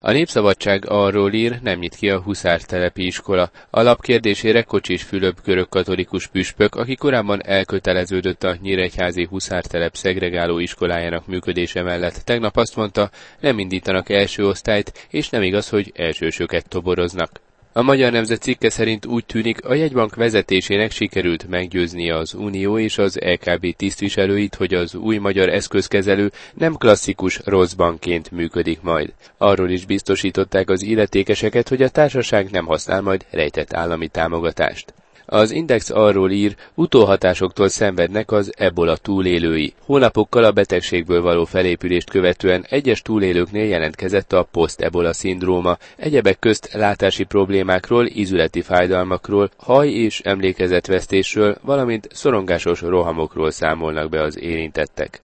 A Népszabadság arról ír, nem nyit ki a huszártelepi iskola. Alapkérdésére Kocsis Fülöp görögkatolikus püspök, aki korábban elköteleződött a nyíregyházi huszártelep szegregáló iskolájának működése mellett, tegnap azt mondta, nem indítanak első osztályt, és nem igaz, hogy elsősöket toboroznak. A Magyar Nemzet cikke szerint úgy tűnik, a jegybank vezetésének sikerült meggyőznie az Unió és az LKB tisztviselőit, hogy az új magyar eszközkezelő nem klasszikus rossz bankként működik majd. Arról is biztosították az illetékeseket, hogy a társaság nem használ majd rejtett állami támogatást. Az Index arról ír, utóhatásoktól szenvednek az ebola túlélői. Hónapokkal a betegségből való felépülést követően egyes túlélőknél jelentkezett a poszt-ebola szindróma, egyebek közt látási problémákról, ízületi fájdalmakról, haj- és emlékezetvesztésről, valamint szorongásos rohamokról számolnak be az érintettek.